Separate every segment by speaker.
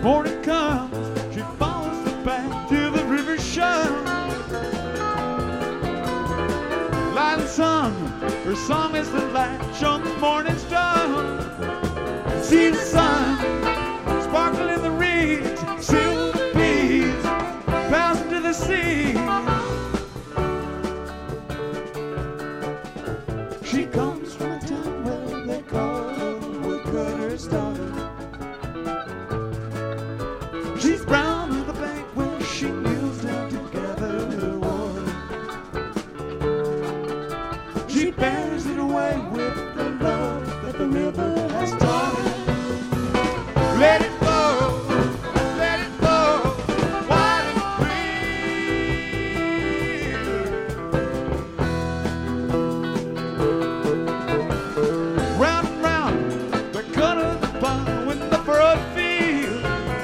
Speaker 1: morning comes, she follows the path to the river shore. Light and sun, her song is the latch on the morning star. See the sun sparkle in the reeds, silver bees pass into the sea. She comes from a town where they call her woodcutter's daughter. She's brown on the bank where she kneels down to gather her water. She bears it away with the love that the river has taught her. Let it flow, let it flow, wide and clear. Round and round, the cut of the plow in the furrowed field.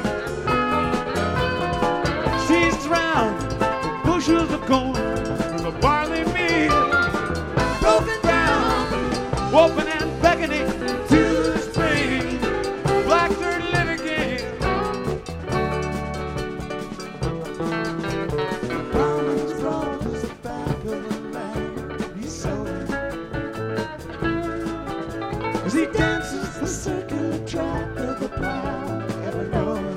Speaker 1: Seasons round, bushels of corn from the barley meal. Broken ground, open and beckoning to the spring. Black dirt live again. Brown's brought us back of the land he sowed. As he dances the circular track of the plow ever known.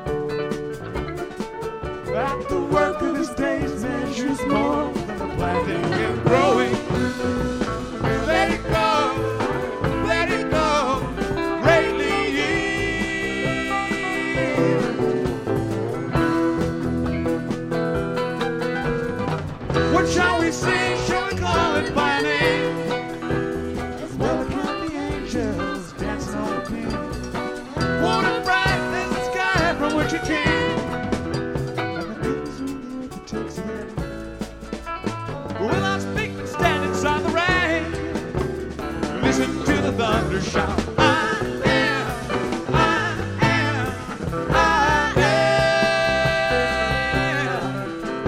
Speaker 1: That the work of his days measures more than the planting and growing. Let it go, greatly. What shall we sing? Shall we call it by name? As well count the angels dancing on the beam. Warm and bright as the sky from which it came. And the winds from the earth that takes it. Will I speak and stand inside the rain? Listen to the thunder shout. I am, I am, I am, I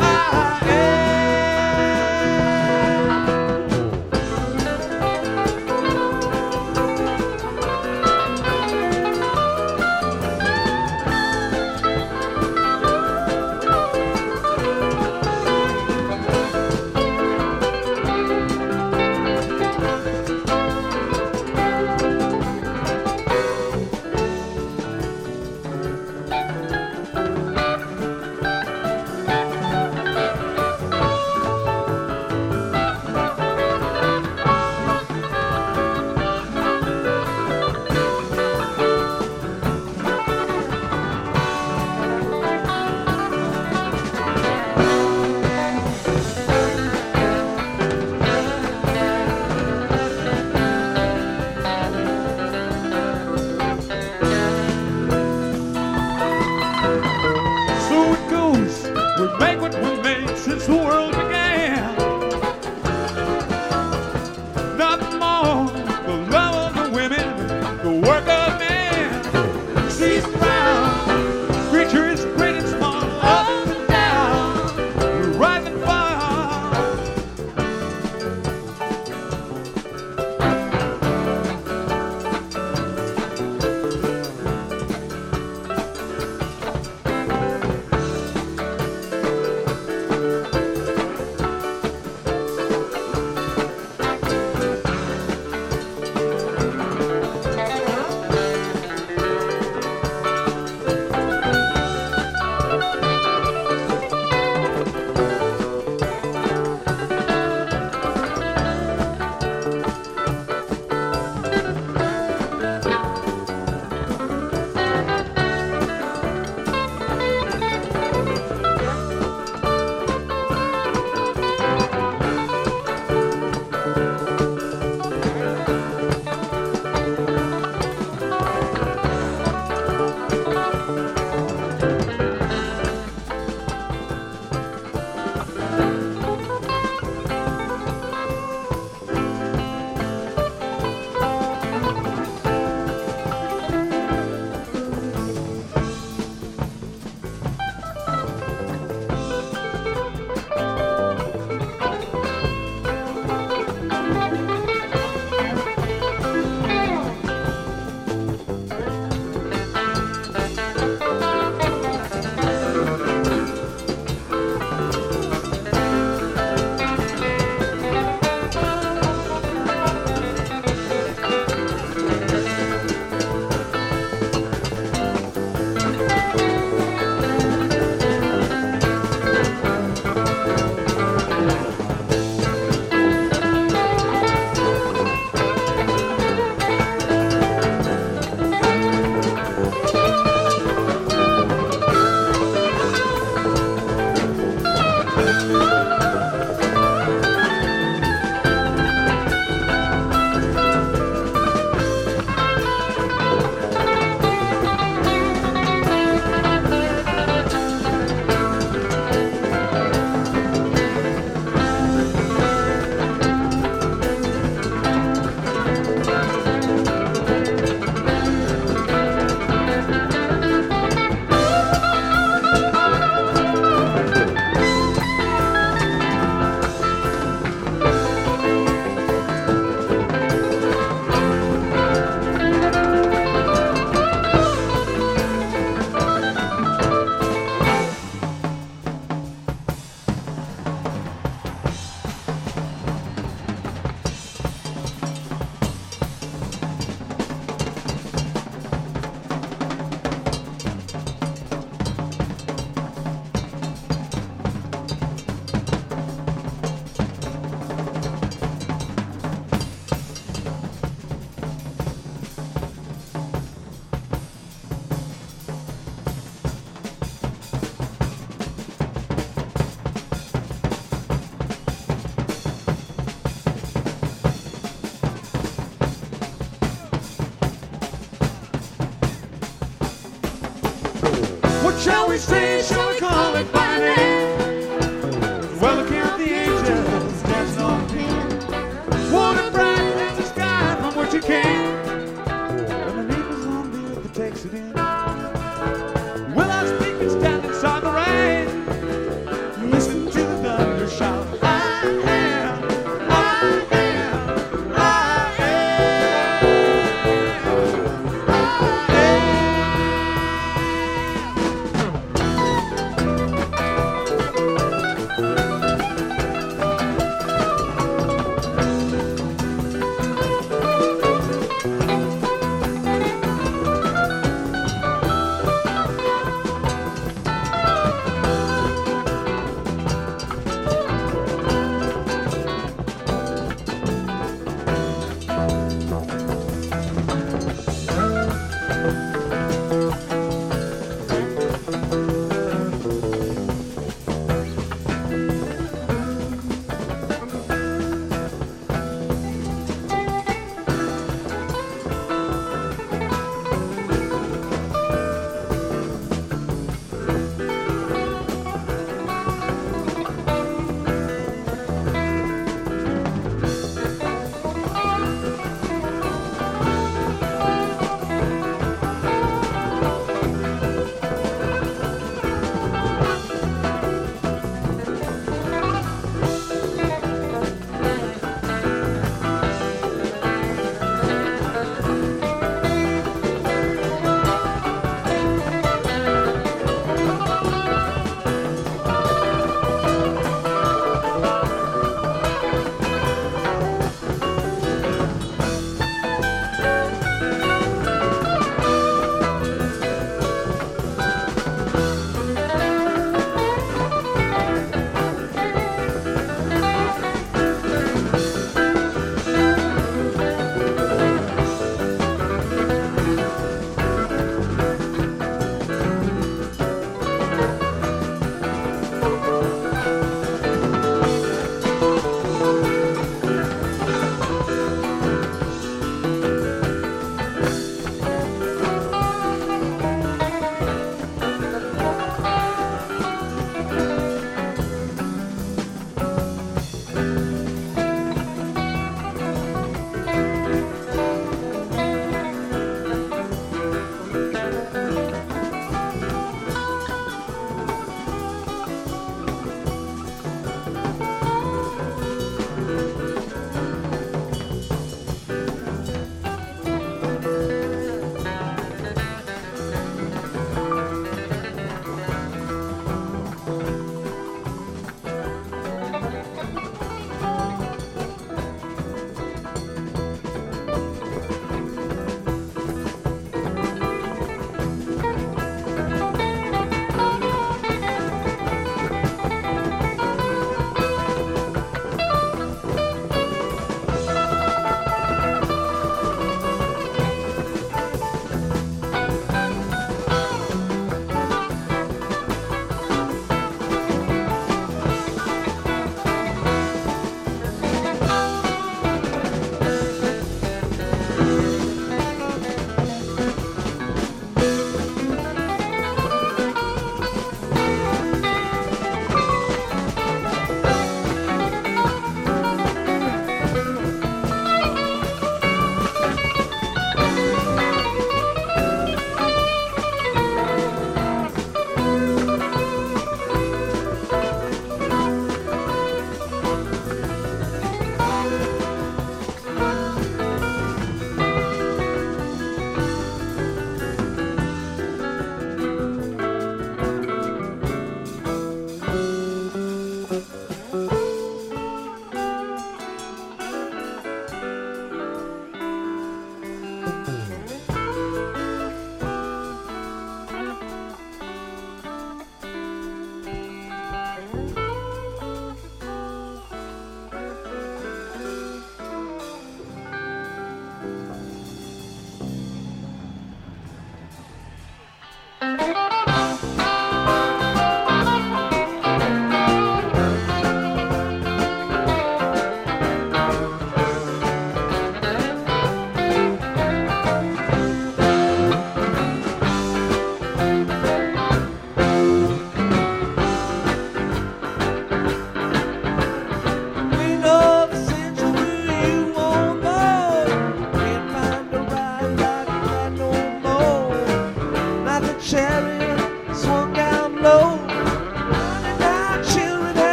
Speaker 1: shall we say? Shall we call it by name? Well, look at the angels dancing on the pin. Water bright as the sky from which you came. And the neighbors on the earth that takes it in. Well, I speak and stand inside the rain. Listen to the thunder shout. I am, I am, I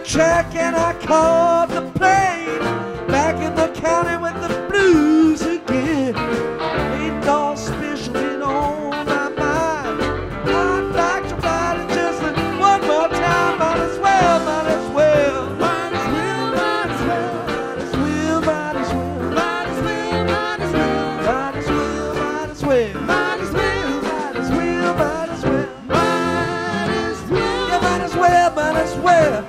Speaker 1: check and I caught the plane back in the county with the blues again. Ain't all special been on my mind. I'd like to ride it just one more time. Might as well, might as well. Might as well, might as well. Might as well, might as well. Might as well, might as well. Might as well, might as well. Might as well, might as well, might as well. Might as well. Yeah, might as well, might as well.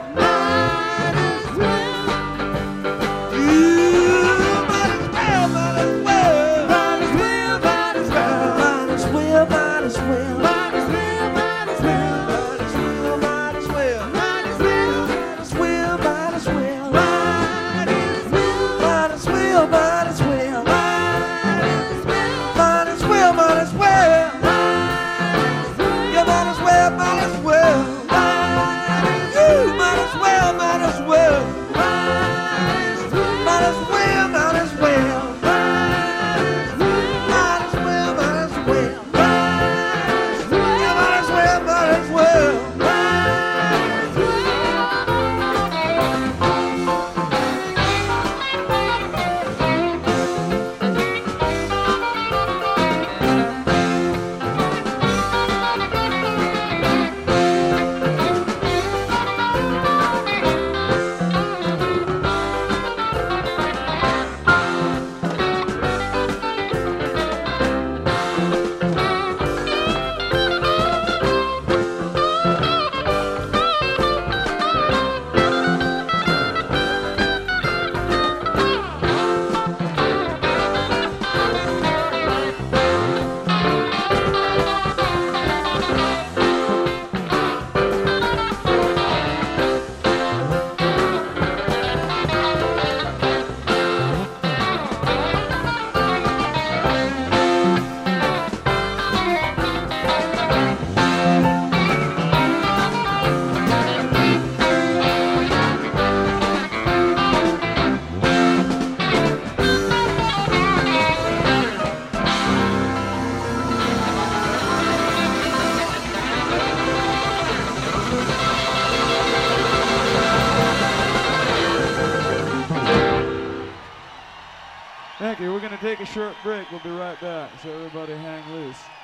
Speaker 2: Thank you. We're going to take a short break. We'll be right back, so everybody hang loose.